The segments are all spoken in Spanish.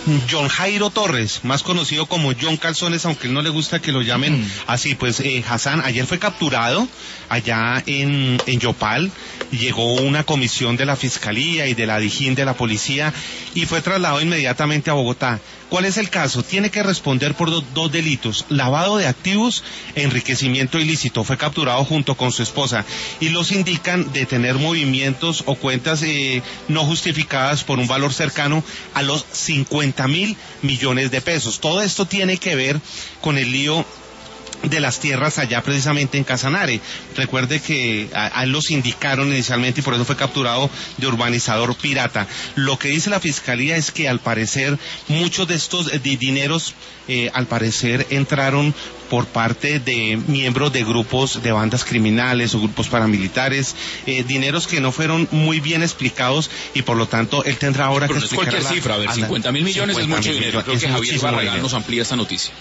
John Jairo Torres, más conocido como John Calzones, aunque él no le gusta que lo llamen así, pues Hassan ayer fue capturado allá en Yopal. Llegó una comisión de la Fiscalía y de la Dijín de la Policía y fue trasladado inmediatamente a Bogotá. ¿Cuál es el caso? Tiene que responder por dos delitos: lavado de activos, enriquecimiento ilícito. Fue capturado junto con su esposa y los indican de tener movimientos o cuentas no justificadas por un valor cercano a los 50.000 millones de pesos. Todo esto tiene que ver con el lío de las tierras allá precisamente en Casanare. Recuerde que a él los indicaron inicialmente y por eso fue capturado de urbanizador pirata. Lo que dice la Fiscalía es que al parecer muchos de estos dineros al parecer entraron por parte de miembros de grupos de bandas criminales o grupos paramilitares, dineros que no fueron muy bien explicados y por lo tanto él tendrá ahora que explicar. Pero no es cualquier cifra, a ver, 50.000 millones es mucho dinero. Creo que Javier Barragán nos amplía esta noticia.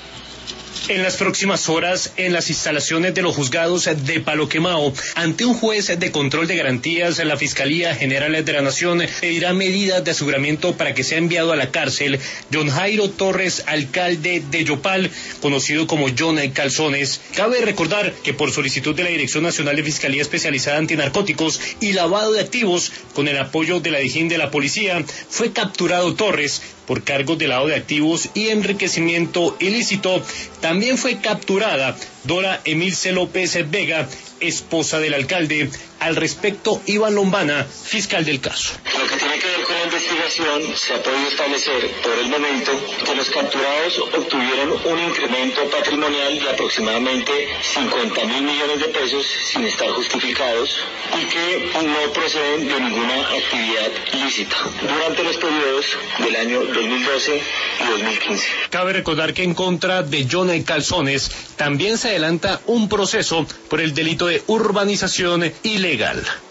En las próximas horas, en las instalaciones de los juzgados de Palo Quemado, ante un juez de control de garantías, la Fiscalía General de la Nación pedirá medidas de aseguramiento para que sea enviado a la cárcel John Jairo Torres, alcalde de Yopal, conocido como John Calzones. Cabe recordar que por solicitud de la Dirección Nacional de Fiscalía Especializada Antinarcóticos y Lavado de Activos, con el apoyo de la Dijín de la Policía, fue capturado Torres por cargos de lavado de activos y enriquecimiento ilícito. También fue capturada Dora Emilce López Vega, esposa del alcalde. Al respecto, Iván Lombana, fiscal del caso. Lo que tiene que ver con la investigación, se ha podido establecer por el momento que los capturados obtuvieron un incremento patrimonial de aproximadamente 50.000 millones de pesos sin estar justificados y que no proceden de ninguna actividad ilícita durante los periodos del año 2012 y 2015. Cabe recordar que en contra de John Calzones también se adelanta un proceso por el delito de urbanización ilegal.